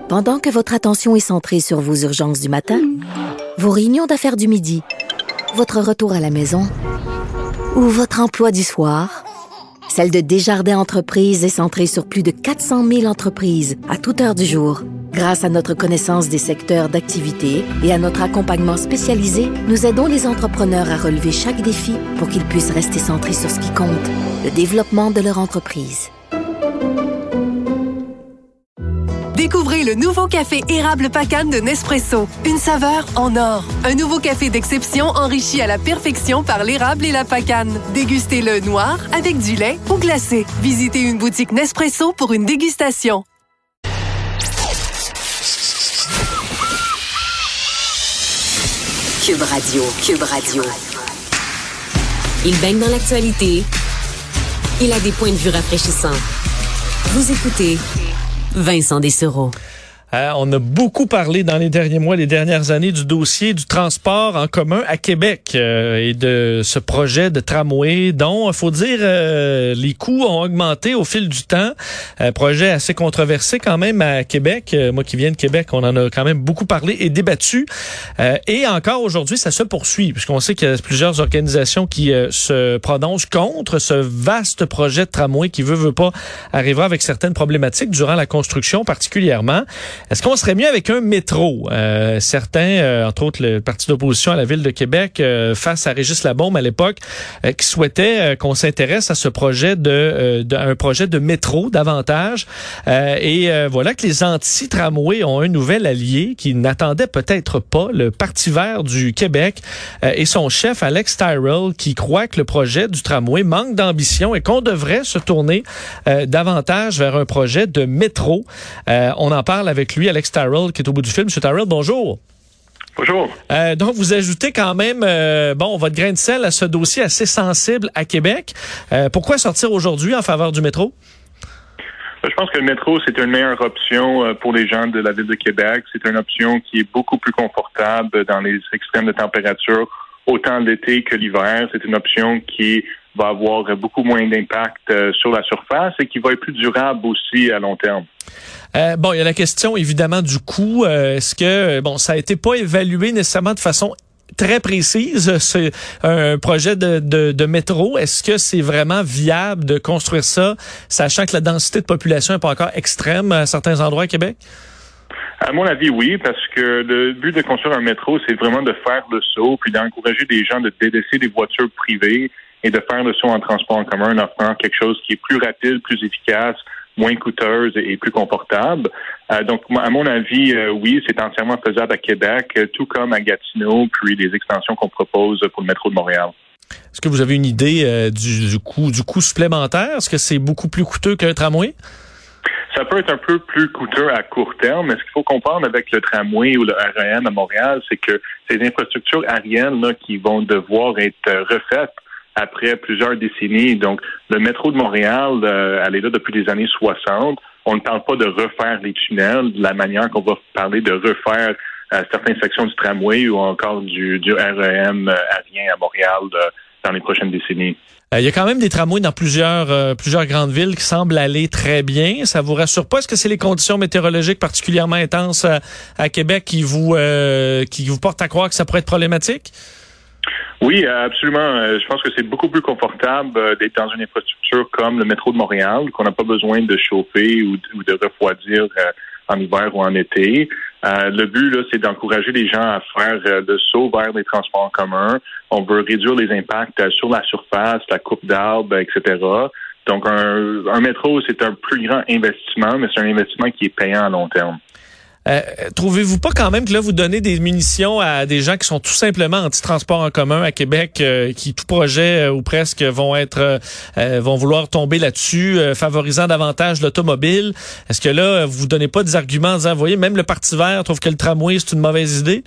Pendant que votre attention est centrée sur vos urgences du matin, vos réunions d'affaires du midi, votre retour à la maison ou votre emploi du soir, celle de Desjardins Entreprises est centrée sur plus de 400 000 entreprises à toute heure du jour. Grâce à notre connaissance des secteurs d'activité et à notre accompagnement spécialisé, nous aidons les entrepreneurs à relever chaque défi pour qu'ils puissent rester centrés sur ce qui compte, le développement de leur entreprise. Découvrez le nouveau café érable Pacane de Nespresso. Une saveur en or. Un nouveau café d'exception enrichi à la perfection par l'érable et la pacane. Dégustez-le noir, avec du lait ou glacé. Visitez une boutique Nespresso pour une dégustation. Cube Radio. Cube Radio. Il baigne dans l'actualité. Il a des points de vue rafraîchissants. Vous écoutez Vincent Dessereau. On a beaucoup parlé dans les derniers mois, les dernières années du dossier du transport en commun à Québec et de ce projet de tramway dont, il faut dire, les coûts ont augmenté au fil du temps. Projet assez controversé quand même à Québec. Moi qui viens de Québec, on en a quand même beaucoup parlé et débattu. Et encore aujourd'hui, ça se poursuit puisqu'on sait qu'il y a plusieurs organisations qui se prononcent contre ce vaste projet de tramway qui veut pas arriver avec certaines problématiques durant la construction particulièrement. Est-ce qu'on serait mieux avec un métro? Certains, entre autres le parti d'opposition à la Ville de Québec, face à Régis Labaume à l'époque, qui souhaitait qu'on s'intéresse à ce projet un projet de métro davantage. Voilà que les anti-tramways ont un nouvel allié qui n'attendait peut-être pas, le Parti vert du Québec et son chef Alex Tyrrell, qui croit que le projet du tramway manque d'ambition et qu'on devrait se tourner davantage vers un projet de métro. On en parle avec lui, Alex Tyrrell, qui est au bout du fil. Monsieur Tyrrell, bonjour. Bonjour. Donc, vous ajoutez quand même votre grain de sel à ce dossier assez sensible à Québec. Pourquoi sortir aujourd'hui en faveur du métro? Je pense que le métro, c'est une meilleure option pour les gens de la Ville de Québec. C'est une option qui est beaucoup plus confortable dans les extrêmes de température, autant l'été que l'hiver. C'est une option qui va avoir beaucoup moins d'impact sur la surface et qui va être plus durable aussi à long terme. Il y a la question évidemment du coût. Est-ce que ça a été pas évalué nécessairement de façon très précise, c'est un projet de métro. Est-ce que c'est vraiment viable de construire ça, sachant que la densité de population n'est pas encore extrême à certains endroits à Québec? À mon avis, oui, parce que le but de construire un métro, c'est vraiment de faire le saut, puis d'encourager les gens de délaisser des voitures privées et de faire le saut en transport en commun en offrant quelque chose qui est plus rapide, plus efficace, moins coûteuse et plus confortable. Donc, à mon avis, oui, c'est entièrement faisable à Québec, tout comme à Gatineau, puis les extensions qu'on propose pour le métro de Montréal. Est-ce que vous avez une idée du coût supplémentaire? Est-ce que c'est beaucoup plus coûteux qu'un tramway? Ça peut être un peu plus coûteux à court terme, mais ce qu'il faut comprendre avec le tramway ou le REM à Montréal, c'est que ces infrastructures aériennes là, qui vont devoir être refaites après plusieurs décennies. Donc, le métro de Montréal, elle est là depuis les années 60. On ne parle pas de refaire les tunnels de la manière qu'on va parler de refaire certaines sections du tramway ou encore du REM aérien à Montréal dans les prochaines décennies. Il y a quand même des tramways dans plusieurs grandes villes qui semblent aller très bien. Ça vous rassure pas? Est-ce que c'est les conditions météorologiques particulièrement intenses à Québec qui vous portent à croire que ça pourrait être problématique? Oui, absolument. Je pense que c'est beaucoup plus confortable d'être dans une infrastructure comme le métro de Montréal, qu'on n'a pas besoin de chauffer ou de refroidir en hiver ou en été. Le but, là, c'est d'encourager les gens à faire le saut vers les transports en commun. On veut réduire les impacts sur la surface, la coupe d'arbres, etc. Donc, un métro, c'est un plus grand investissement, mais c'est un investissement qui est payant à long terme. Trouvez-vous pas quand même que là, vous donnez des munitions à des gens qui sont tout simplement anti-transport en commun à Québec, qui tout projet ou presque vont vouloir tomber là-dessus, favorisant davantage l'automobile? Est-ce que là, vous donnez pas des arguments en disant, vous voyez, même le Parti vert trouve que le tramway, c'est une mauvaise idée?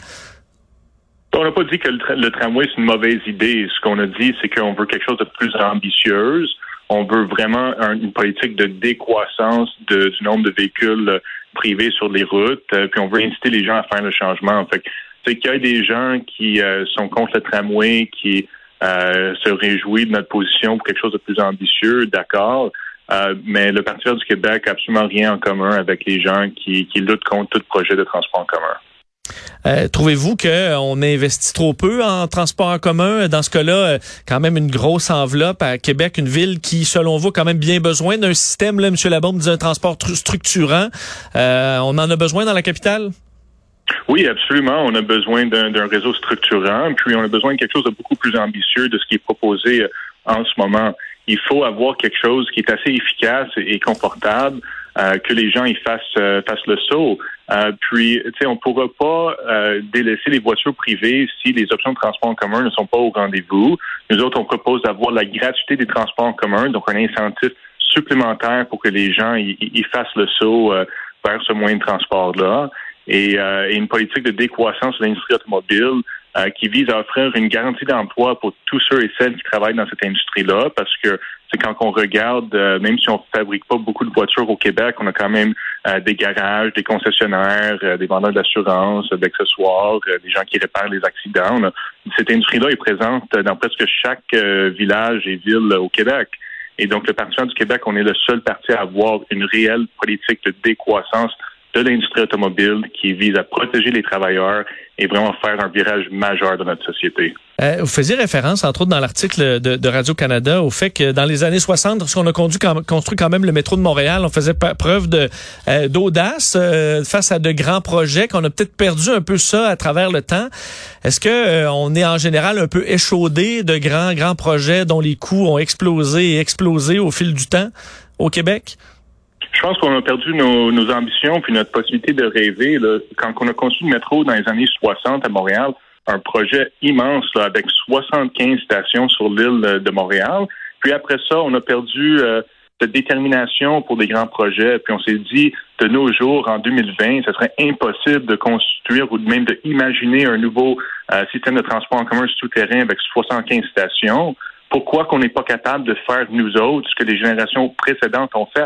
On n'a pas dit que le tramway, c'est une mauvaise idée. Ce qu'on a dit, c'est qu'on veut quelque chose de plus ambitieuse. On veut vraiment une politique de décroissance du nombre de véhicules privés sur les routes, puis on veut inciter les gens à faire le changement. Fait que, c'est qu'il y a des gens qui sont contre le tramway, qui se réjouissent de notre position pour quelque chose de plus ambitieux, d'accord, Mais le Parti vert du Québec n'a absolument rien en commun avec les gens qui luttent contre tout projet de transport en commun. Trouvez-vous qu'on investit trop peu en transport en commun? Dans ce cas-là, quand même une grosse enveloppe à Québec, une ville qui, selon vous, a quand même bien besoin d'un système, là, M. Labombe dit un transport structurant. On en a besoin dans la capitale? Oui, absolument. On a besoin d'un réseau structurant, puis on a besoin de quelque chose de beaucoup plus ambitieux de ce qui est proposé en ce moment. Il faut avoir quelque chose qui est assez efficace et confortable, que les gens y fassent le saut. Puis, tu sais, on ne pourra pas délaisser les voitures privées si les options de transport en commun ne sont pas au rendez-vous. Nous autres, on propose d'avoir la gratuité des transports en commun, donc un incentif supplémentaire pour que les gens y fassent le saut vers ce moyen de transport-là. Et une politique de décroissance de l'industrie automobile qui vise à offrir une garantie d'emploi pour tous ceux et celles qui travaillent dans cette industrie-là, parce que c'est quand on regarde, même si on ne fabrique pas beaucoup de voitures au Québec, on a quand même des garages, des concessionnaires, des vendeurs d'assurance, d'accessoires, des gens qui réparent les accidents. Cette industrie-là est présente dans presque chaque village et ville au Québec. Et donc, le Parti vert du Québec, on est le seul parti à avoir une réelle politique de décroissance de l'industrie automobile qui vise à protéger les travailleurs et vraiment faire un virage majeur dans notre société. Vous faisiez référence, entre autres, dans l'article de Radio-Canada, au fait que dans les années 60, lorsqu'on a construit quand même le métro de Montréal, on faisait preuve d'audace face à de grands projets, qu'on a peut-être perdu un peu ça à travers le temps. Est-ce que on est en général un peu échaudé de grands projets dont les coûts ont explosé au fil du temps au Québec? Je pense qu'on a perdu nos ambitions puis notre possibilité de rêver. Là. Quand on a construit le métro dans les années 60 à Montréal, un projet immense là, avec 75 stations sur l'île de Montréal. Puis après ça, on a perdu de détermination pour des grands projets. Puis on s'est dit, de nos jours, en 2020, ce serait impossible de construire ou même d'imaginer un nouveau système de transport en commun souterrain avec 75 stations. Pourquoi qu'on n'est pas capable de faire, nous autres, ce que les générations précédentes ont fait?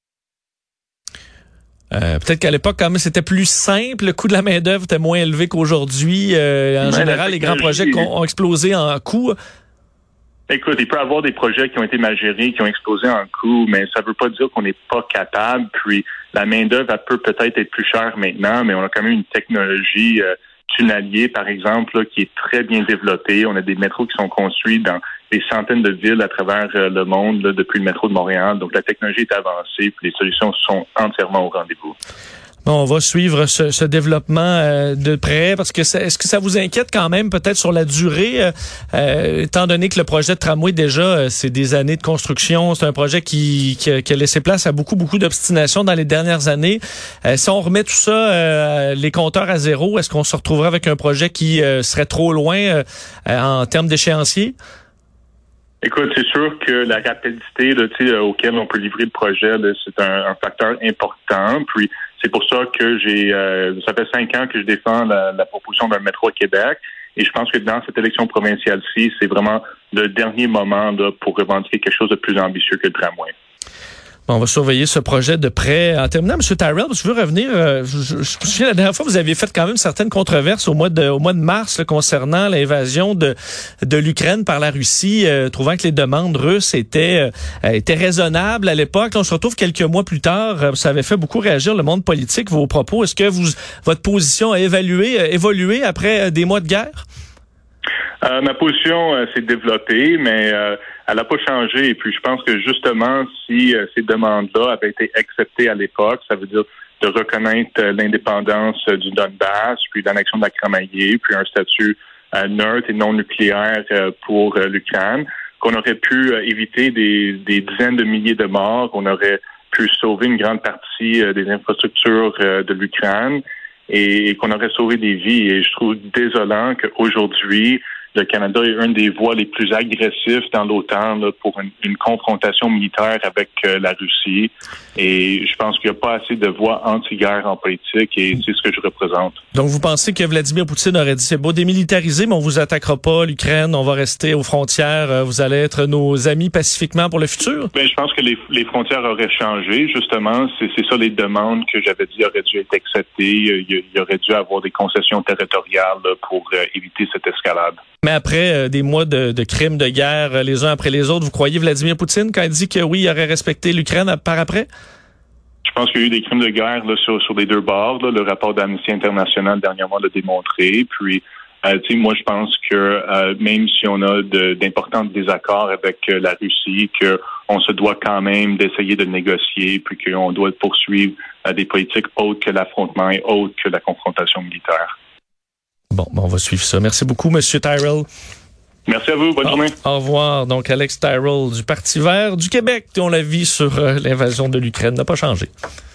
Peut-être qu'à l'époque, quand même, c'était plus simple. Le coût de la main-d'œuvre était moins élevé qu'aujourd'hui. En général, les grands projets ont explosé en coût. Écoute, il peut y avoir des projets qui ont été mal gérés, qui ont explosé en coût, mais ça ne veut pas dire qu'on n'est pas capable. Puis la main-d'œuvre, elle peut peut-être être plus chère maintenant, mais on a quand même une technologie tunnelier, par exemple, là, qui est très bien développée. On a des métros qui sont construits dans des centaines de villes à travers le monde là, depuis le métro de Montréal. Donc, la technologie est avancée, puis les solutions sont entièrement au rendez-vous. Bon, on va suivre ce développement de près parce que est-ce que ça vous inquiète quand même peut-être sur la durée, étant donné que le projet de tramway déjà c'est des années de construction, c'est un projet qui a laissé place à beaucoup d'obstination dans les dernières années. Si on remet tout ça, les compteurs à zéro, est-ce qu'on se retrouverait avec un projet qui serait trop loin en termes d'échéancier? Écoute, c'est sûr que la rapidité là, auquel on peut livrer le projet, là, c'est un facteur important. Puis c'est pour ça que ça fait 5 ans que je défends la proposition d'un métro à Québec. Et je pense que dans cette élection provinciale-ci, c'est vraiment le dernier moment là, pour revendiquer quelque chose de plus ambitieux que le tramway. Bon, on va surveiller ce projet de près. En terminant, M. Tyrrell, je veux revenir. Je me souviens, la dernière fois, vous aviez fait quand même certaines controverses au mois de mars là, concernant l'invasion de l'Ukraine par la Russie, trouvant que les demandes russes étaient raisonnables à l'époque. Là, on se retrouve quelques mois plus tard. Ça avait fait beaucoup réagir le monde politique, vos propos. Est-ce que votre position a évolué après des mois de guerre? Ma position s'est développée, mais elle n'a pas changé. Et puis, je pense que justement, si ces demandes-là avaient été acceptées à l'époque, ça veut dire de reconnaître l'indépendance du Donbass, puis l'annexion de la Kramaïe, puis un statut neutre et non nucléaire pour l'Ukraine, qu'on aurait pu éviter des dizaines de milliers de morts, qu'on aurait pu sauver une grande partie des infrastructures de l'Ukraine et qu'on aurait sauvé des vies. Et je trouve désolant qu'aujourd'hui, le Canada est une des voies les plus agressives dans l'OTAN là, pour une confrontation militaire avec la Russie. Et je pense qu'il n'y a pas assez de voix anti-guerre en politique et c'est ce que je représente. Donc, vous pensez que Vladimir Poutine aurait dit c'est beau démilitariser, mais on vous attaquera pas l'Ukraine, on va rester aux frontières, vous allez être nos amis pacifiquement pour le futur? Ben, je pense que les frontières auraient changé, justement. C'est ça les demandes que j'avais dit auraient dû être acceptées. Il y aurait dû avoir des concessions territoriales là, pour éviter cette escalade. Mais après des mois de crimes de guerre les uns après les autres, vous croyez Vladimir Poutine quand il dit que oui, il aurait respecté l'Ukraine par après? Je pense qu'il y a eu des crimes de guerre là, sur les deux bords. Là. Le rapport d'Amnesty International dernièrement l'a démontré. Puis, moi, je pense que même si on a d'importants désaccords avec la Russie, qu'on se doit quand même d'essayer de négocier, puis qu'on doit poursuivre des politiques autres que l'affrontement et autres que la confrontation militaire. Bon, on va suivre ça. Merci beaucoup, M. Tyrrell. Merci à vous. Bonne journée. Au revoir. Donc, Alex Tyrrell du Parti vert du Québec, dont l'avis sur l'invasion de l'Ukraine n'a pas changé.